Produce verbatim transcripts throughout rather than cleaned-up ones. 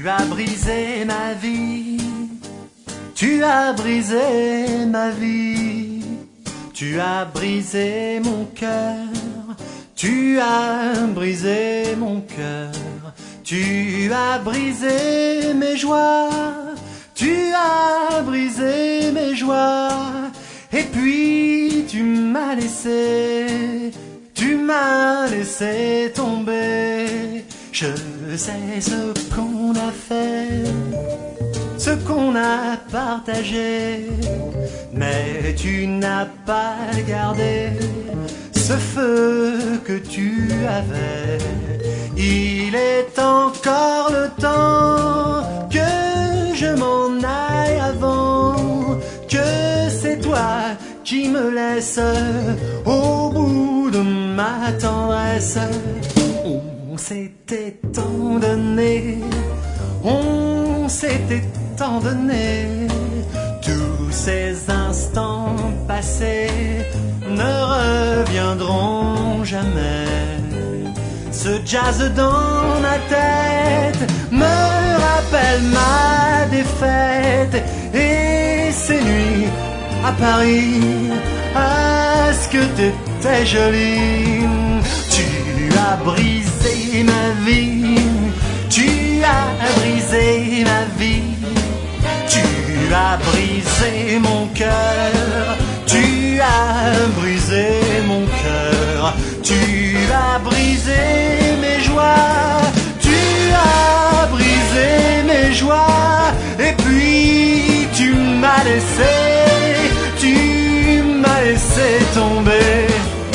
Tu as brisé ma vie, tu as brisé ma vie, tu as brisé mon cœur, tu as brisé mon cœur, tu as brisé mes joies, tu as brisé mes joies, et puis tu m'as laissé, tu m'as laissé tomber. Je sais ce qu'on a fait, ce qu'on a partagé, mais tu n'as pas gardé ce feu que tu avais. Il est encore le temps que je m'en aille avant, que c'est toi qui me laisse au bout de ma tendresse. On s'était tant donné, on s'était tant donné, tous ces instants passés ne reviendront jamais. Ce jazz dans ma tête me rappelle ma défaite, et ces nuits à Paris, ah, ce que t'étais jolie. Tu as brisé ma vie, tu as brisé ma vie, tu as brisé mon cœur, tu as brisé mon cœur, tu as brisé mes joies, tu as brisé mes joies, et puis tu m'as laissé, tu m'as laissé tomber.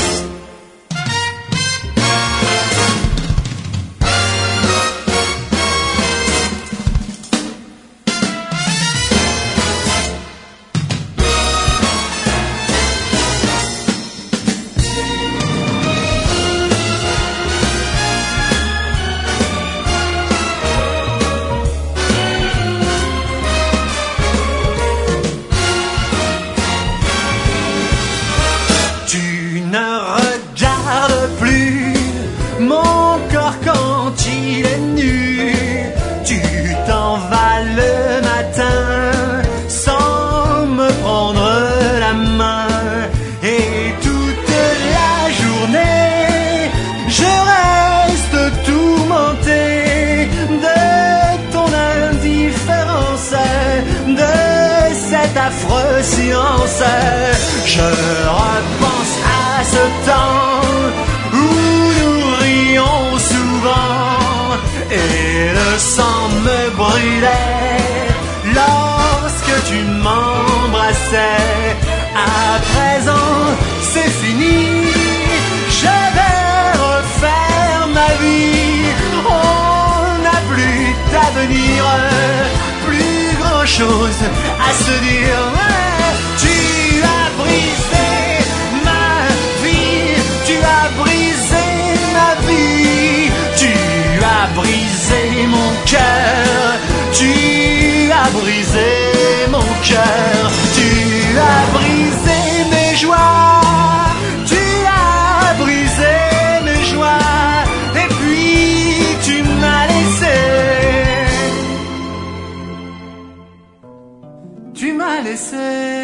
Tu ne regardes plus mon corps quand il est nu, tu t'en vas le matin sans me prendre la main, et toute la journée je reste tourmenté de ton indifférence, de cet affreux silence. Je repense à ce temps où nous rions souvent, et le sang me brûlait lorsque tu m'embrassais. À présent c'est fini, je vais refaire ma vie. On n'a plus d'avenir, plus grand chose à se dire. Tu as brisé ma vie, tu as brisé ma vie, tu as brisé mon cœur, tu as brisé mon cœur, tu as brisé mes joies, tu as brisé mes joies, et puis tu m'as laissé, tu m'as laissé.